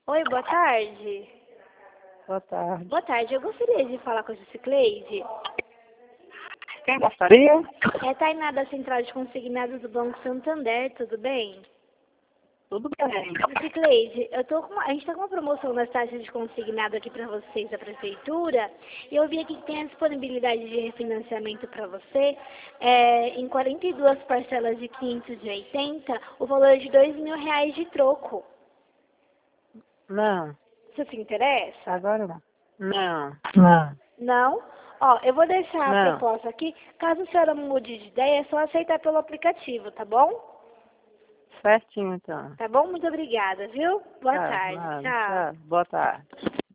Oi, boa tarde. Boa tarde. Boa tarde, eu gostaria de falar com a Cicleide. Quem gostaria? É Tainá da Central de Consignados do Banco Santander, tudo bem? Tudo bem. Cicleide, a gente está com uma promoção nas taxas de consignado aqui para vocês da Prefeitura, e eu vi aqui que tem a disponibilidade de refinanciamento para você em 42 parcelas de 580, o valor de R$ 2.000 de troco. Não, Você se interessa? agora não. Não. Não? Ó, eu vou deixar a Não. proposta aqui. Caso a senhora mude de ideia, é só aceitar pelo aplicativo, tá bom? Certinho, então. Tá bom? Muito obrigada, viu? Boa Tá, tarde. nada. Tchau. Tchau. Boa tarde.